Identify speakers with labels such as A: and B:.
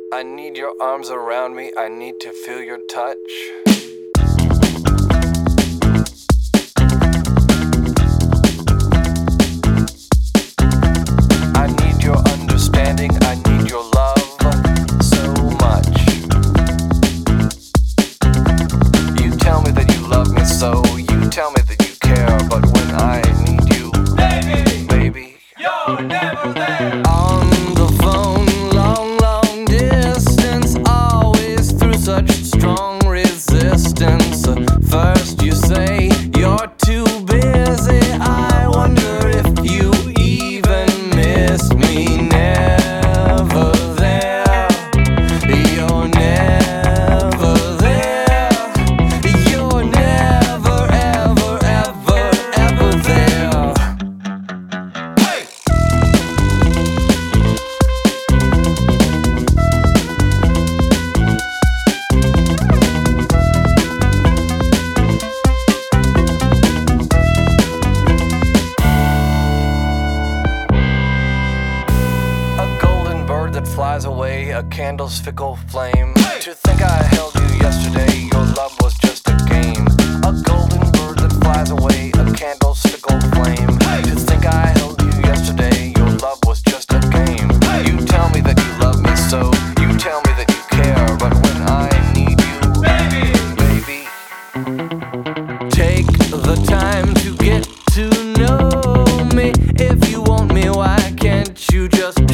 A: I need your arms around me, I need to feel your touch. I need your understanding, I need your love so much. You tell me that you love me so, you tell me that you care, but when I need you, baby,
B: you're never there.
A: On the phone, long distance, always through such strong resistance. First you say you're too busy, I wonder if you even miss me. Never there, you're never there, you're never, ever, ever, ever there. That flies away, a candle's fickle flame. To think I held you yesterday, your love was just a game. A golden bird that flies away, a candle's fickle flame. To think I held you yesterday, your love was just a game. You tell me that you love me so, you tell me that you care, but when I need you, baby, take the time to get to know me. If you want me, why can't you just